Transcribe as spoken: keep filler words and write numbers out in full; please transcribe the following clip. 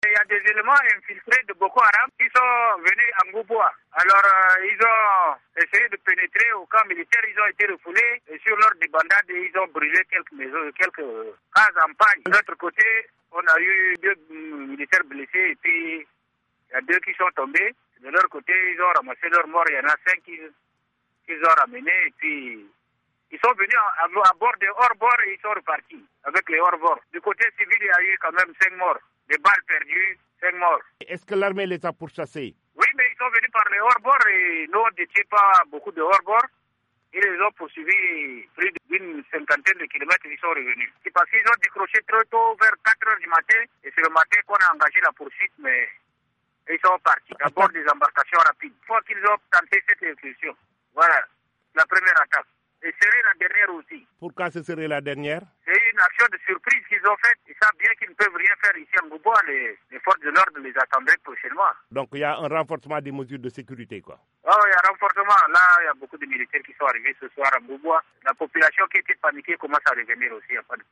Il y a des éléments infiltrés de Boko Haram qui sont venus à Ngouboua. Alors, euh, ils ont essayé de pénétrer au camp militaire, ils ont été refoulés et sur leur débandade, ils ont brûlé quelques maisons, quelques cases en paille. De l'autre côté, on a eu deux militaires blessés et puis il y a deux qui sont tombés. De leur côté, ils ont ramassé leurs morts, il y en a cinq qu'ils, qu'ils ont ramenés et puis ils sont venus à, à bord des hors-bords et ils sont repartis avec les hors-bords. Du côté civil, il y a eu quand même cinq morts. Des balles perdues, cinq morts. Est-ce que l'armée les a pourchassés? Oui, mais ils sont venus par les hors-bords et nous, on ne détient pas beaucoup de hors-bords. Ils les ont poursuivis plus d'une cinquantaine de kilomètres et ils sont revenus. C'est parce qu'ils ont décroché très tôt, vers quatre heures du matin. Et c'est le matin qu'on a engagé la poursuite, mais ils sont partis à bord des embarcations rapides. Une fois qu'ils ont tenté cette incursion, voilà, la première attaque. Et serait la dernière aussi. Pourquoi ce serait la dernière? C'est une action de surprise qu'ils ont faite. Ils savent bien qu'ils ne peuvent rien faire ici à Ngouboua. Les, les forces de l'ordre les attendraient prochainement. Donc il y a un renforcement des mesures de sécurité, quoi. Oh, il y a un renforcement. Là, il y a beaucoup de militaires qui sont arrivés ce soir à Ngouboua. La population qui était paniquée commence à revenir aussi. Il n'y a pas de